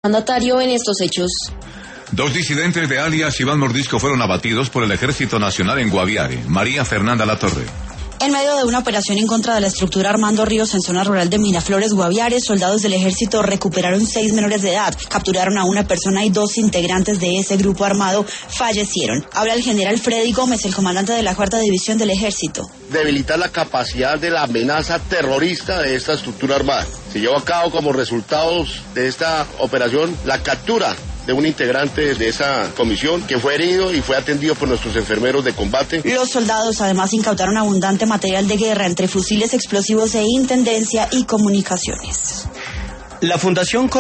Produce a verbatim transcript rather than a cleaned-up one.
mandatario en estos hechos. Dos disidentes de alias Iván Mordisco fueron abatidos por el Ejército Nacional en Guaviare. María Fernanda Latorre. En medio de una operación en contra de la estructura Armando Ríos en zona rural de Miraflores, Guaviare, soldados del ejército recuperaron seis menores de edad, capturaron a una persona y dos integrantes de ese grupo armado fallecieron. Habla el general Freddy Gómez, el comandante de la cuarta división del ejército. Debilitar la capacidad de la amenaza terrorista de esta estructura armada. Se llevó a cabo como resultados de esta operación la captura de un integrante de esa comisión que fue herido y fue atendido por nuestros enfermeros de combate. Los soldados además incautaron abundante material de guerra entre fusiles explosivos e intendencia y comunicaciones. La Fundación